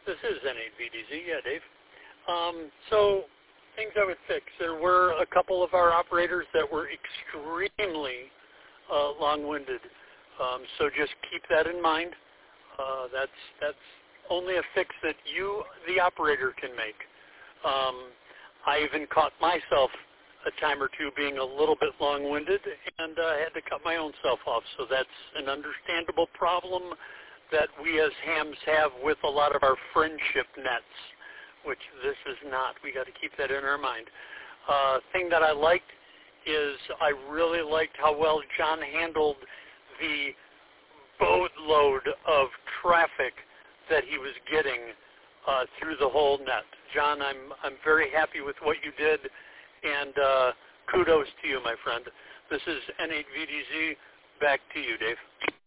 This is N8VDZ, yeah, Dave. So, things I would fix. There were a couple of our operators that were extremely long-winded. So just keep that in mind. That's only a fix that you, the operator, can make. I even caught myself a time or two being a little bit long-winded and had to cut my own self off. So that's an understandable problem that we as hams have with a lot of our friendship nets, which this is not. We got to keep that in our mind. Thing that I liked is I really liked how well John handled the boatload of traffic that he was getting through the whole net. John, I'm very happy with what you did, and kudos to you, my friend. This is N8VDZ. Back to you, Dave.